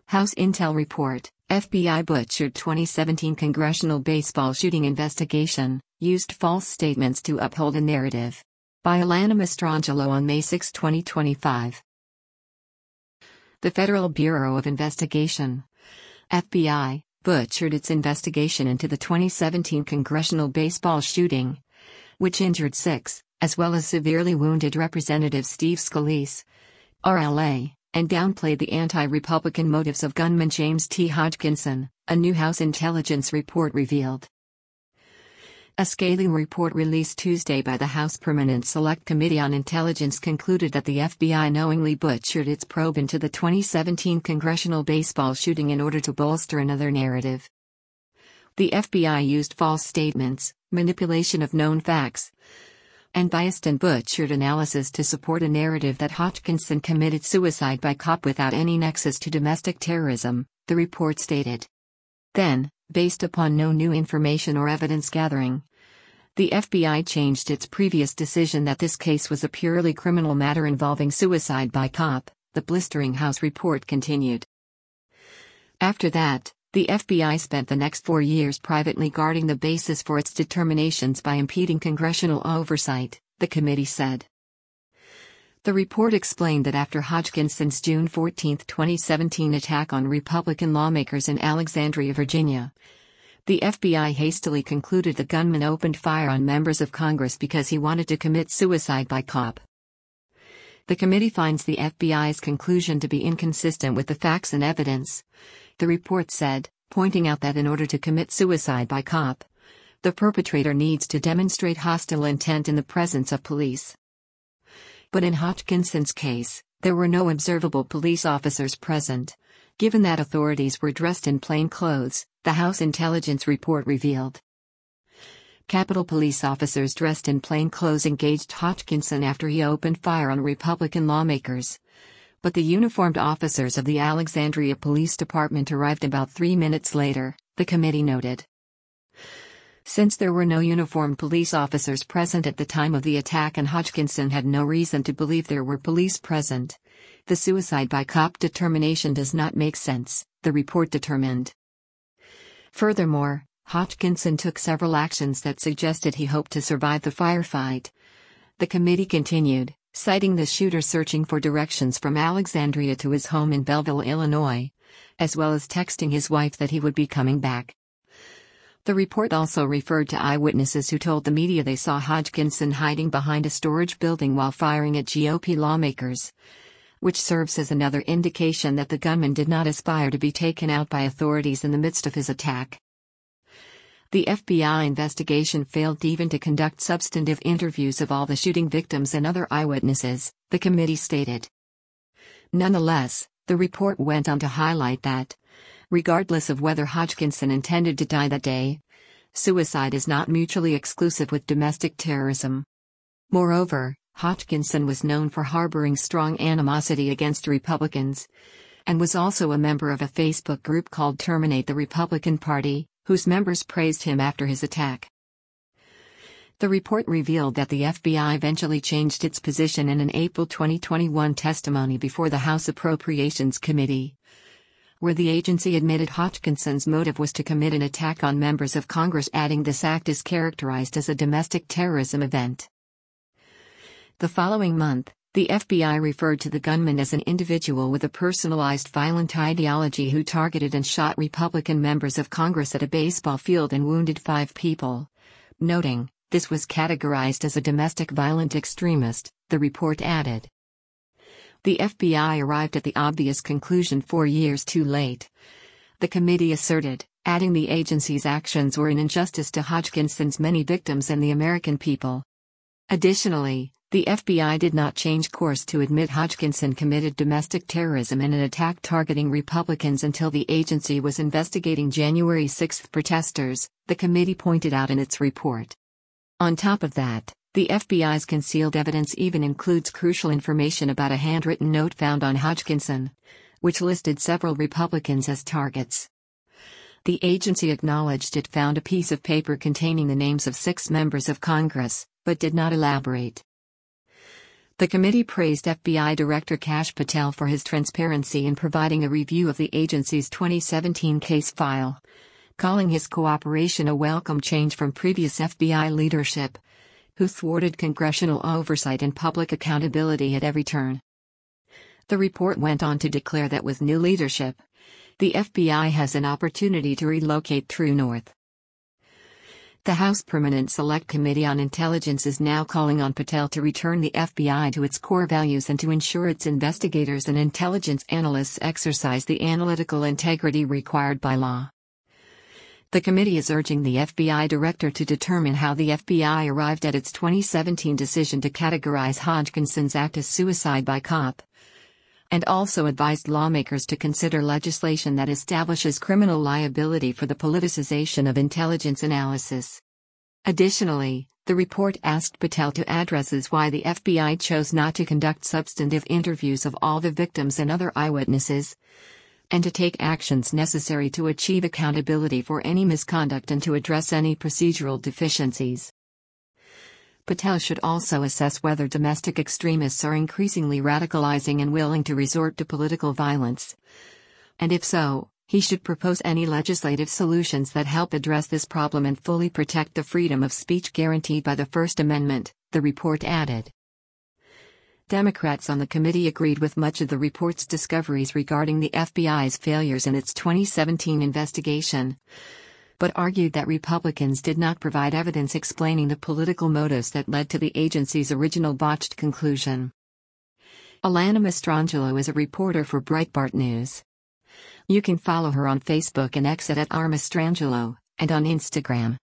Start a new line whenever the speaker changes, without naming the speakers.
House Intel Report, FBI butchered 2017 congressional baseball shooting investigation, used false statements to uphold a narrative. By Alana Mastrangelo on May 6, 2025. The Federal Bureau of Investigation, FBI, butchered its investigation into the 2017 congressional baseball shooting, which injured 6, as well as severely wounded Representative Steve Scalise, RLA, and downplayed the anti-Republican motives of gunman James T. Hodgkinson, a new House intelligence report revealed. A scathing report released Tuesday by the House Permanent Select Committee on Intelligence concluded that the FBI knowingly butchered its probe into the 2017 congressional baseball shooting in order to bolster another narrative. The FBI used false statements, manipulation of known facts, and biased and butchered analysis to support a narrative that Hodgkinson committed suicide by cop without any nexus to domestic terrorism, the report stated. Then, based upon no new information or evidence gathering, the FBI changed its previous decision that this case was a purely criminal matter involving suicide by cop, the blistering House report continued. After that, the FBI spent the next 4 years privately guarding the basis for its determinations by impeding congressional oversight, the committee said. The report explained that after Hodgkinson's June 14, 2017 attack on Republican lawmakers in Alexandria, Virginia, the FBI hastily concluded the gunman opened fire on members of Congress because he wanted to commit suicide by cop. The committee finds the FBI's conclusion to be inconsistent with the facts and evidence, the report said, pointing out that in order to commit suicide by cop, the perpetrator needs to demonstrate hostile intent in the presence of police. But in Hodgkinson's case, there were no observable police officers present, given that authorities were dressed in plain clothes, the House Intelligence Report revealed. Capitol Police officers dressed in plain clothes engaged Hodgkinson after he opened fire on Republican lawmakers. But the uniformed officers of the Alexandria Police Department arrived about 3 minutes later, the committee noted. Since there were no uniformed police officers present at the time of the attack and Hodgkinson had no reason to believe there were police present, the suicide by cop determination does not make sense, the report determined. Furthermore, Hodgkinson took several actions that suggested he hoped to survive the firefight. The committee continued, citing the shooter searching for directions from Alexandria to his home in Belleville, Illinois, as well as texting his wife that he would be coming back. The report also referred to eyewitnesses who told the media they saw Hodgkinson hiding behind a storage building while firing at GOP lawmakers, which serves as another indication that the gunman did not aspire to be taken out by authorities in the midst of his attack. The FBI investigation failed even to conduct substantive interviews of all the shooting victims and other eyewitnesses, the committee stated. Nonetheless, the report went on to highlight that, regardless of whether Hodgkinson intended to die that day, suicide is not mutually exclusive with domestic terrorism. Moreover, Hodgkinson was known for harboring strong animosity against Republicans, and was also a member of a Facebook group called Terminate the Republican Party, whose members praised him after his attack. The report revealed that the FBI eventually changed its position in an April 2021 testimony before the House Appropriations Committee, where the agency admitted Hodgkinson's motive was to commit an attack on members of Congress, adding this act is characterized as a domestic terrorism event. The following month, the FBI referred to the gunman as an individual with a personalized violent ideology who targeted and shot Republican members of Congress at a baseball field and wounded 5 people. Noting, this was categorized as a domestic violent extremist, the report added. The FBI arrived at the obvious conclusion 4 years too late, the committee asserted, adding the agency's actions were an injustice to Hodgkinson's many victims and the American people. Additionally, the FBI did not change course to admit Hodgkinson committed domestic terrorism in an attack targeting Republicans until the agency was investigating January 6 protesters, the committee pointed out in its report. On top of that, the FBI's concealed evidence even includes crucial information about a handwritten note found on Hodgkinson, which listed several Republicans as targets. The agency acknowledged it found a piece of paper containing the names of 6 members of Congress, but did not elaborate. The committee praised FBI Director Kash Patel for his transparency in providing a review of the agency's 2017 case file, calling his cooperation a welcome change from previous FBI leadership, who thwarted congressional oversight and public accountability at every turn. The report went on to declare that with new leadership, the FBI has an opportunity to relocate true north. The House Permanent Select Committee on Intelligence is now calling on Patel to return the FBI to its core values and to ensure its investigators and intelligence analysts exercise the analytical integrity required by law. The committee is urging the FBI director to determine how the FBI arrived at its 2017 decision to categorize Hodgkinson's act as suicide by cop, and also advised lawmakers to consider legislation that establishes criminal liability for the politicization of intelligence analysis. Additionally, the report asked Patel to address why the FBI chose not to conduct substantive interviews of all the victims and other eyewitnesses, and to take actions necessary to achieve accountability for any misconduct and to address any procedural deficiencies. Patel should also assess whether domestic extremists are increasingly radicalizing and willing to resort to political violence. And if so, he should propose any legislative solutions that help address this problem and fully protect the freedom of speech guaranteed by the First Amendment, the report added. Democrats on the committee agreed with much of the report's discoveries regarding the FBI's failures in its 2017 investigation, but argued that Republicans did not provide evidence explaining the political motives that led to the agency's original botched conclusion. Alana Mastrangelo is a reporter for Breitbart News. You can follow her on Facebook and X at @rmastrangelo, and on Instagram.